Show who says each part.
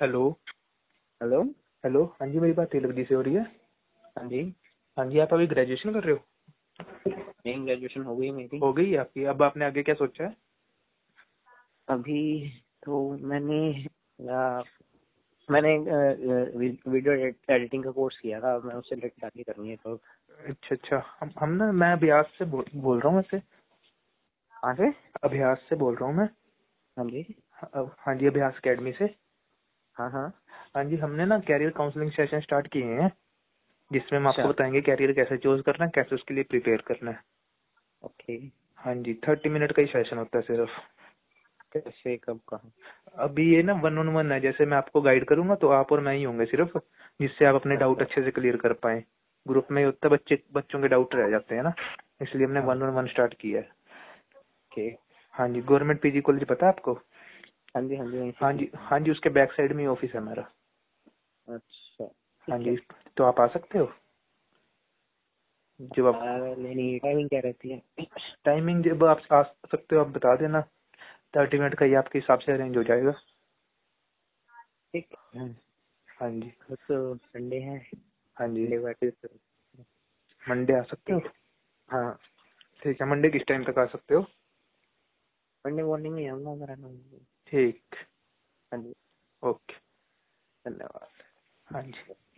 Speaker 1: Hello.
Speaker 2: Hello.
Speaker 1: Hello, हाँ जी, मेरी बात तेलग जी से हो रही है?
Speaker 2: हाँ जी।
Speaker 1: हाँ जी, आप अभी ग्रेजुएशन कर रहे हो?
Speaker 2: नहीं, ग्रेजुएशन हो गई मेरी।
Speaker 1: हो गई है आपकी? अब आपने आगे क्या सोचा है?
Speaker 2: अभी तो आ, मैंने वीडियो एडिटिंग का कोर्स किया था। मैं उससे रिलेटेड आगे करनी है तो।
Speaker 1: अच्छा अच्छा, हम ना, मैं अभ्यास से बोल रहा हूँ वैसे।
Speaker 2: कहाँ से?
Speaker 1: अभ्यास से बोल रहा हूँ मैं।
Speaker 2: हाँ जी।
Speaker 1: हाँ जी, अभ्यास अकेडमी से।
Speaker 2: हाँ हाँ।
Speaker 1: हाँ जी, हमने ना कैरियर काउंसलिंग सेशन स्टार्ट किए हैं, जिसमें हम आपको
Speaker 2: अच्छा।
Speaker 1: बताएंगे कैरियर कैसे चूज करना है, कैसे उसके लिए प्रिपेयर करना है।
Speaker 2: ओके।
Speaker 1: हाँ जी, 30 मिनट का ही सेशन होता है सिर्फ।
Speaker 2: कैसे, कब, कहाँ?
Speaker 1: अभी ये ना 1-on-1 है, जैसे मैं आपको गाइड करूंगा तो आप और मैं ही होंगे सिर्फ, जिससे आप अपने डाउट
Speaker 2: अच्छा।
Speaker 1: अच्छे से क्लियर कर पाए। ग्रुप में होता है, बच्चों के डाउट रह जाते हैं ना, इसलिए हमने
Speaker 2: हाँ।
Speaker 1: 1-on-1 स्टार्ट किया है।
Speaker 2: ओके।
Speaker 1: हाँ जी, गवर्नमेंट पीजी कॉलेज पता है आपको?
Speaker 2: हाँ जी हाँ जी, वहीं से
Speaker 1: हाँ जी
Speaker 2: सीखा हूँ।
Speaker 1: हाँ जी, उसके बैक साइड में ही ऑफिस है हमारा।
Speaker 2: अच्छा।
Speaker 1: हाँ
Speaker 2: ठीक है।
Speaker 1: जी, तो आप आ सकते हो जब आप।
Speaker 2: लेनी टाइमिंग क्या रहती है?
Speaker 1: टाइमिंग जब आप आ सकते हो आप बता देना, 30 मिनट का ही आपके हिसाब से अरेंज हो जाएगा।
Speaker 2: ठीक है।
Speaker 1: हाँ जी।
Speaker 2: बस तो संडे है।
Speaker 1: हाँ जी,
Speaker 2: संडे को तो
Speaker 1: मंडे आ सकते हो?
Speaker 2: ठीक है। हाँ।
Speaker 1: ठीक है, मंडे किस टाइम तक आ सकते हो?
Speaker 2: मंडे मॉर्निंग में आऊँगा मेरा नाम।
Speaker 1: ठीक।
Speaker 2: हाँ जी।
Speaker 1: ओके।
Speaker 2: धन्यवाद।
Speaker 1: हाँ जी।